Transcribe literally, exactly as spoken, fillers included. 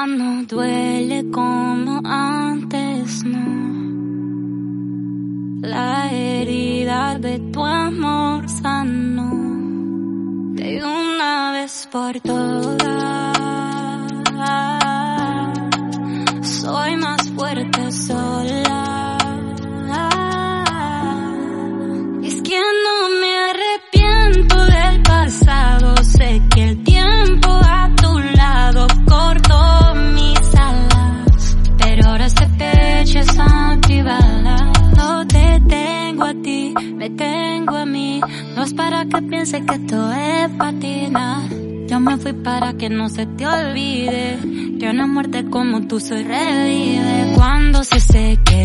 Ya no duele como antes, no. La herida de tu amor sanó de una vez por todas. Soy más fuerte sola. Es que no me arrepiento del pasado. Sé que el tiempo a tu lado cortó mis alas, pero ahora ese pecho es antibala. No te tengo a ti, me tengo a mí. No es para que pienses que esto es patina. Yo me fui para que no se te olvide que una muerte como tú se revive. Cuando se seque